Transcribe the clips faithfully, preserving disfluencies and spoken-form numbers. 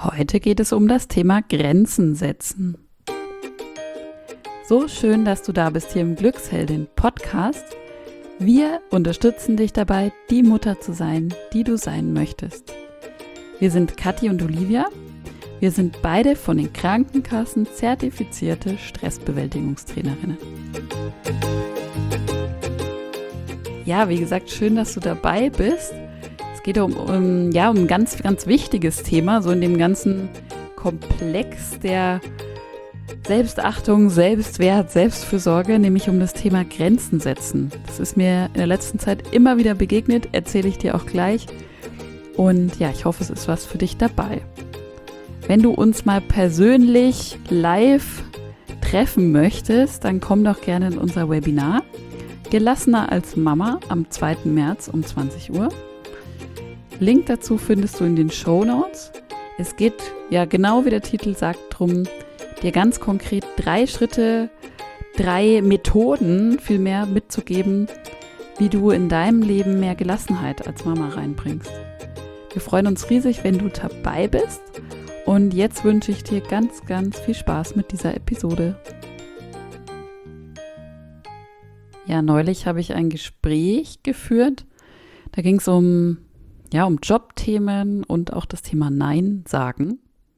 Heute geht es um das Thema Grenzen setzen. So schön, dass du da bist hier im Glücksheldin Podcast. Wir unterstützen dich dabei, die Mutter zu sein, die du sein möchtest. Wir sind Kathi und Olivia. Wir sind beide von den Krankenkassen zertifizierte Stressbewältigungstrainerinnen. Ja, wie gesagt, schön, dass du dabei bist. Es geht um, um, ja, um ein ganz, ganz wichtiges Thema, so in dem ganzen Komplex der Selbstachtung, Selbstwert, Selbstfürsorge, nämlich um das Thema Grenzen setzen. Das ist mir in der letzten Zeit immer wieder begegnet, erzähle ich dir auch gleich. Und ja, ich hoffe, es ist was für dich dabei. Wenn du uns mal persönlich live treffen möchtest, dann komm doch gerne in unser Webinar Gelassener als Mama am zweiten März um zwanzig Uhr. Link dazu findest du in den Shownotes. Es geht, ja genau wie der Titel sagt, darum, dir ganz konkret drei Schritte, drei Methoden vielmehr mitzugeben, wie du in deinem Leben mehr Gelassenheit als Mama reinbringst. Wir freuen uns riesig, wenn du dabei bist. Und jetzt wünsche ich dir ganz, ganz viel Spaß mit dieser Episode. Ja, neulich habe ich ein Gespräch geführt. Da ging es um, ja, um Jobthemen und auch das Thema Nein sagen.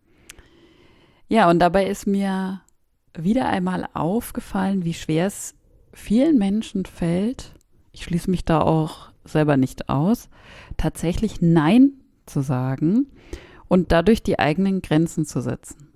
Ja, und dabei ist mir wieder einmal aufgefallen, wie schwer es vielen Menschen fällt, ich schließe mich da auch selber nicht aus, tatsächlich Nein zu sagen und dadurch die eigenen Grenzen zu setzen.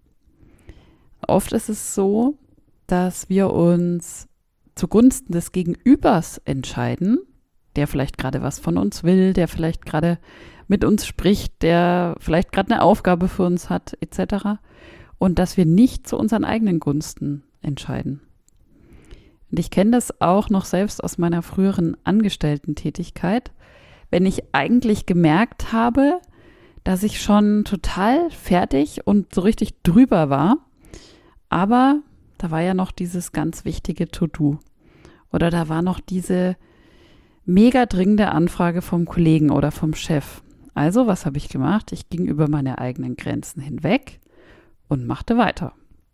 Oft ist es so, dass wir uns zugunsten des Gegenübers entscheiden, der vielleicht gerade was von uns will, der vielleicht gerade mit uns spricht, der vielleicht gerade eine Aufgabe für uns hat, et cetera. Und dass wir nicht zu unseren eigenen Gunsten entscheiden. Und ich kenne das auch noch selbst aus meiner früheren Angestellten-Tätigkeit, wenn ich eigentlich gemerkt habe, dass ich schon total fertig und so richtig drüber war, aber da war ja noch dieses ganz wichtige To-Do. Oder da war noch diese mega dringende Anfrage vom Kollegen oder vom Chef. Also, was habe ich gemacht? Ich ging über meine eigenen Grenzen hinweg und machte weiter.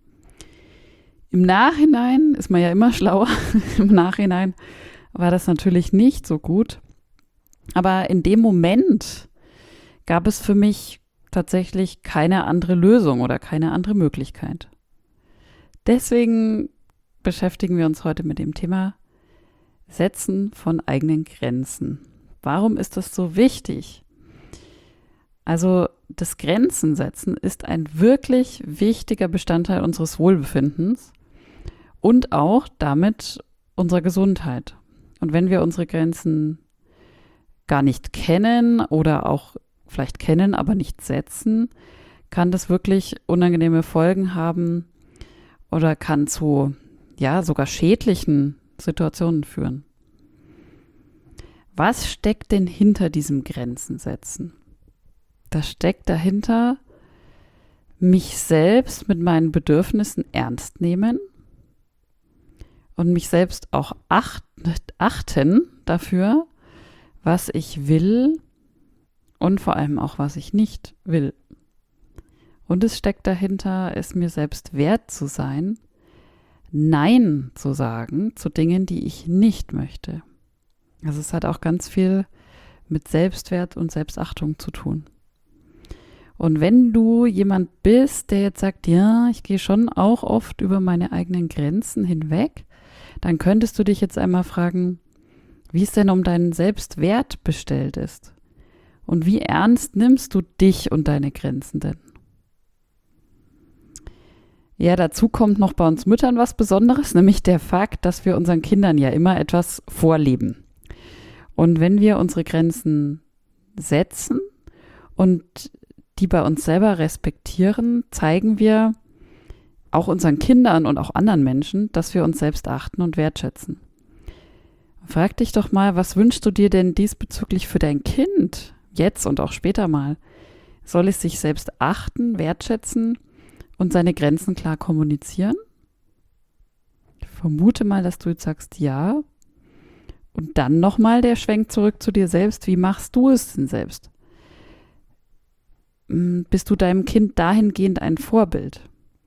Im Nachhinein ist man ja immer schlauer. Im Nachhinein war das natürlich nicht so gut. Aber in dem Moment gab es für mich tatsächlich keine andere Lösung oder keine andere Möglichkeit. Deswegen beschäftigen wir uns heute mit dem Thema Setzen von eigenen Grenzen. Warum ist das so wichtig? Also das Grenzen setzen ist ein wirklich wichtiger Bestandteil unseres Wohlbefindens und auch damit unserer Gesundheit. Und wenn wir unsere Grenzen gar nicht kennen oder auch vielleicht kennen, aber nicht setzen, kann das wirklich unangenehme Folgen haben oder kann zu, ja, sogar schädlichen Situationen führen. Was steckt denn hinter diesem Grenzen setzen? Da steckt dahinter, mich selbst mit meinen Bedürfnissen ernst nehmen und mich selbst auch acht, achten dafür, was ich will und vor allem auch, was ich nicht will. Und es steckt dahinter, es mir selbst wert zu sein, Nein zu sagen zu Dingen, die ich nicht möchte. Also es hat auch ganz viel mit Selbstwert und Selbstachtung zu tun. Und wenn du jemand bist, der jetzt sagt, ja, ich gehe schon auch oft über meine eigenen Grenzen hinweg, dann könntest du dich jetzt einmal fragen, wie es denn um deinen Selbstwert bestellt ist. Und wie ernst nimmst du dich und deine Grenzen denn? Ja, dazu kommt noch bei uns Müttern was Besonderes, nämlich der Fakt, dass wir unseren Kindern ja immer etwas vorleben. Und wenn wir unsere Grenzen setzen und die bei uns selber respektieren, zeigen wir auch unseren Kindern und auch anderen Menschen, dass wir uns selbst achten und wertschätzen. Frag dich doch mal, was wünschst du dir denn diesbezüglich für dein Kind, jetzt und auch später mal? Soll es sich selbst achten, wertschätzen und seine Grenzen klar kommunizieren? Ich vermute mal, dass du jetzt sagst, ja. Und dann nochmal der Schwenk zurück zu dir selbst. Wie machst du es denn selbst? mh, bist du deinem Kind dahingehend ein Vorbild?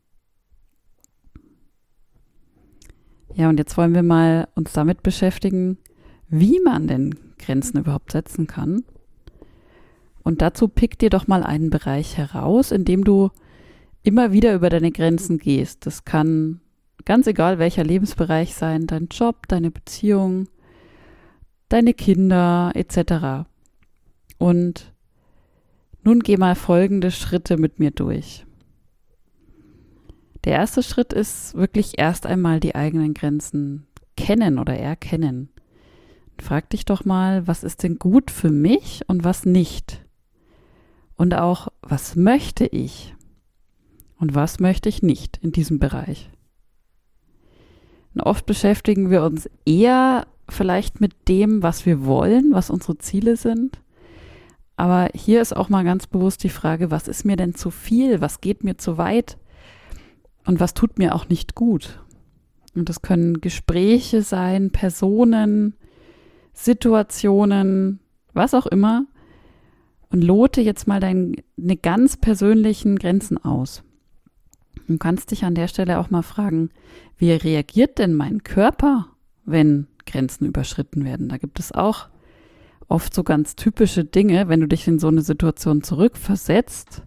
Ja, und jetzt wollen wir mal uns damit beschäftigen, wie man denn Grenzen überhaupt setzen kann. Und dazu pick dir doch mal einen Bereich heraus, in dem du immer wieder über deine Grenzen gehst. Das kann ganz egal welcher Lebensbereich sein, dein Job, deine Beziehung, deine Kinder et cetera. Und nun geh mal folgende Schritte mit mir durch. Der erste Schritt ist wirklich erst einmal die eigenen Grenzen kennen oder erkennen. Frag dich doch mal, was ist denn gut für mich und was nicht? Und auch, was möchte ich und was möchte ich nicht in diesem Bereich? Und oft beschäftigen wir uns eher vielleicht mit dem, was wir wollen, was unsere Ziele sind. Aber hier ist auch mal ganz bewusst die Frage, was ist mir denn zu viel? Was geht mir zu weit? Und was tut mir auch nicht gut? Und das können Gespräche sein, Personen, Situationen, was auch immer. Und lote jetzt mal deine ganz persönlichen Grenzen aus. Du kannst dich an der Stelle auch mal fragen, wie reagiert denn mein Körper, wenn Grenzen überschritten werden? Da gibt es auch oft so ganz typische Dinge, wenn du dich in so eine Situation zurückversetzt,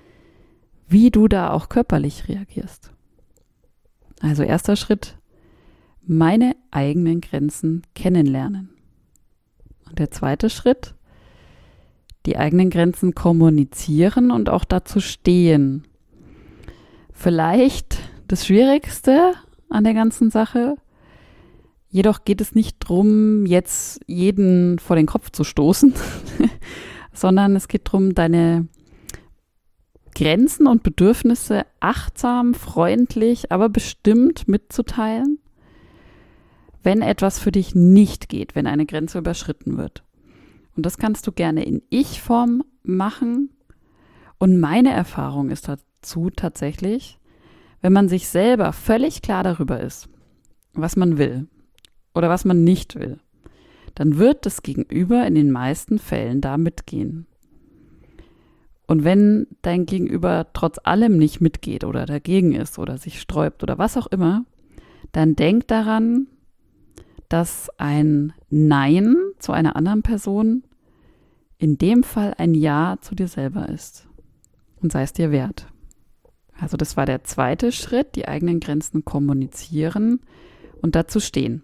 wie du da auch körperlich reagierst. Also erster Schritt, meine eigenen Grenzen kennenlernen. Und der zweite Schritt, die eigenen Grenzen kommunizieren und auch dazu stehen. Vielleicht das Schwierigste an der ganzen Sache, jedoch geht es nicht darum, jetzt jeden vor den Kopf zu stoßen, sondern es geht darum, deine Grenzen und Bedürfnisse achtsam, freundlich, aber bestimmt mitzuteilen, wenn etwas für dich nicht geht, wenn eine Grenze überschritten wird. Und das kannst du gerne in Ich-Form machen. Und meine Erfahrung ist dazu tatsächlich, wenn man sich selber völlig klar darüber ist, was man will oder was man nicht will, dann wird das Gegenüber in den meisten Fällen da mitgehen. Und wenn dein Gegenüber trotz allem nicht mitgeht oder dagegen ist oder sich sträubt oder was auch immer, dann denk daran, dass ein Nein zu einer anderen Person in dem Fall ein Ja zu dir selber ist und sei es dir wert. Also das war der zweite Schritt, die eigenen Grenzen kommunizieren und dazu stehen.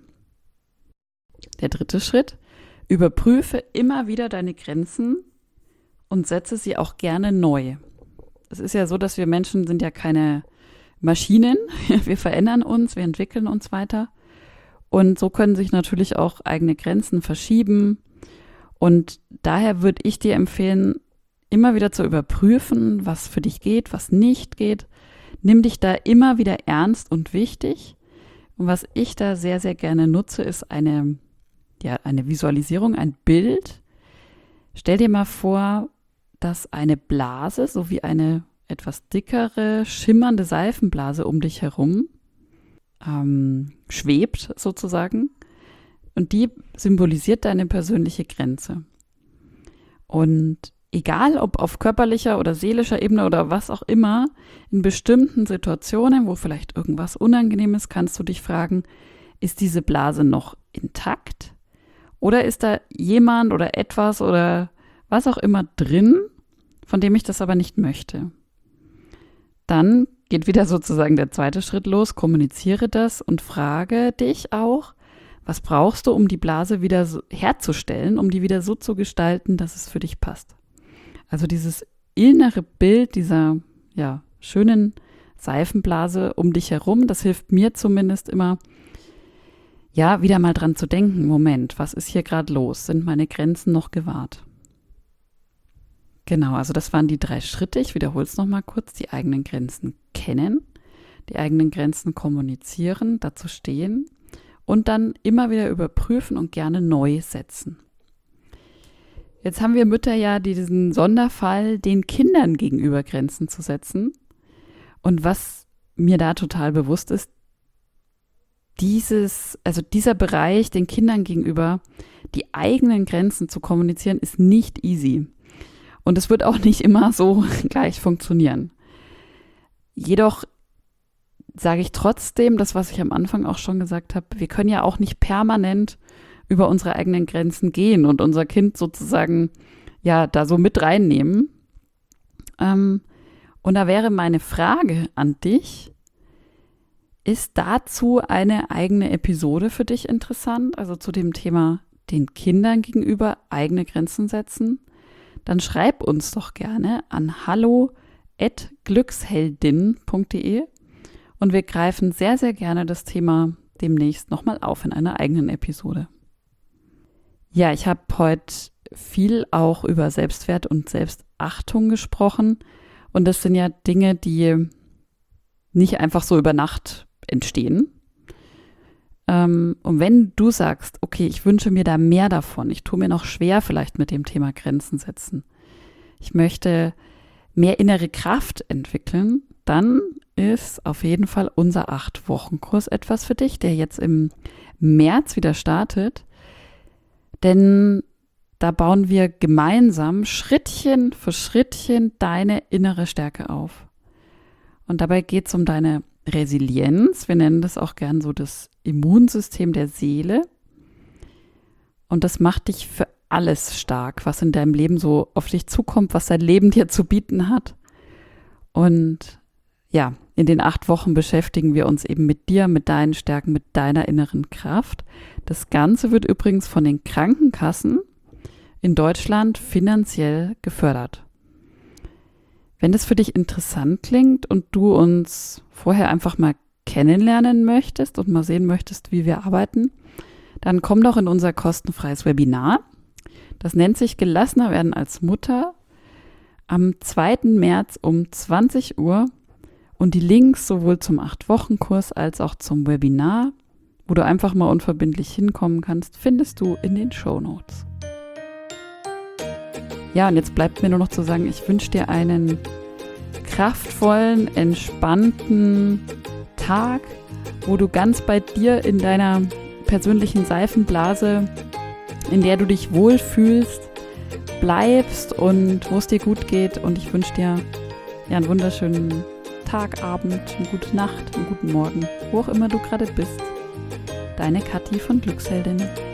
Der dritte Schritt, überprüfe immer wieder deine Grenzen und setze sie auch gerne neu. Es ist ja so, dass wir Menschen sind ja keine Maschinen. Wir verändern uns, wir entwickeln uns weiter. Und so können sich natürlich auch eigene Grenzen verschieben. Und daher würde ich dir empfehlen, immer wieder zu überprüfen, was für dich geht, was nicht geht. Nimm dich da immer wieder ernst und wichtig. Und was ich da sehr, sehr gerne nutze, ist eine, ja, eine Visualisierung, ein Bild. Stell dir mal vor, dass eine Blase, so wie eine etwas dickere, schimmernde Seifenblase um dich herum ähm, schwebt sozusagen. Und die symbolisiert deine persönliche Grenze. Und egal ob auf körperlicher oder seelischer Ebene oder was auch immer, in bestimmten Situationen, wo vielleicht irgendwas unangenehm ist, kannst du dich fragen, ist diese Blase noch intakt? Oder ist da jemand oder etwas oder was auch immer drin, von dem ich das aber nicht möchte? Dann geht wieder sozusagen der zweite Schritt los, kommuniziere das und frage dich auch, was brauchst du, um die Blase wieder so herzustellen, um die wieder so zu gestalten, dass es für dich passt? Also dieses innere Bild dieser ja, schönen Seifenblase um dich herum, das hilft mir zumindest immer, ja, wieder mal dran zu denken, Moment, was ist hier gerade los? Sind meine Grenzen noch gewahrt? Genau, also das waren die drei Schritte. Ich wiederhole es nochmal kurz. Die eigenen Grenzen kennen, die eigenen Grenzen kommunizieren, dazu stehen und dann immer wieder überprüfen und gerne neu setzen. Jetzt haben wir Mütter ja diesen Sonderfall, den Kindern gegenüber Grenzen zu setzen. Und was mir da total bewusst ist, dieses, also dieser Bereich, den Kindern gegenüber, die eigenen Grenzen zu kommunizieren, ist nicht easy. Und es wird auch nicht immer so gleich funktionieren. Jedoch sage ich trotzdem, das, was ich am Anfang auch schon gesagt habe, wir können ja auch nicht permanent über unsere eigenen Grenzen gehen und unser Kind sozusagen ja da so mit reinnehmen. Ähm, und da wäre meine Frage an dich, ist dazu eine eigene Episode für dich interessant, also zu dem Thema den Kindern gegenüber eigene Grenzen setzen? Dann schreib uns doch gerne an hallo at glücksheldin punkt de und wir greifen sehr, sehr gerne das Thema demnächst nochmal auf in einer eigenen Episode. Ja, ich habe heute viel auch über Selbstwert und Selbstachtung gesprochen und das sind ja Dinge, die nicht einfach so über Nacht entstehen. Ähm, und wenn du sagst, okay, ich wünsche mir da mehr davon, ich tue mir noch schwer vielleicht mit dem Thema Grenzen setzen, ich möchte mehr innere Kraft entwickeln, dann ist auf jeden Fall unser acht-Wochen-Kurs etwas für dich, der jetzt im März wieder startet. Denn da bauen wir gemeinsam Schrittchen für Schrittchen deine innere Stärke auf. Und dabei geht es um deine Resilienz. Wir nennen das auch gern so das Immunsystem der Seele. Und das macht dich für alles stark, was in deinem Leben so auf dich zukommt, was dein Leben dir zu bieten hat. Und ja, in den acht Wochen beschäftigen wir uns eben mit dir, mit deinen Stärken, mit deiner inneren Kraft. Das Ganze wird übrigens von den Krankenkassen in Deutschland finanziell gefördert. Wenn das für dich interessant klingt und du uns vorher einfach mal kennenlernen möchtest und mal sehen möchtest, wie wir arbeiten, dann komm doch in unser kostenfreies Webinar. Das nennt sich Gelassener werden als Mutter am zweiten März um zwanzig Uhr. Und die Links sowohl zum acht-Wochen-Kurs als auch zum Webinar, wo du einfach mal unverbindlich hinkommen kannst, findest du in den Shownotes. Ja, und jetzt bleibt mir nur noch zu sagen, ich wünsche dir einen kraftvollen, entspannten Tag, wo du ganz bei dir in deiner persönlichen Seifenblase, in der du dich wohlfühlst, bleibst und wo es dir gut geht. Und ich wünsche dir ja einen wunderschönen Tag, Abend, eine gute Nacht, einen guten Morgen, wo auch immer du gerade bist. Deine Kathi von Glücksheldin.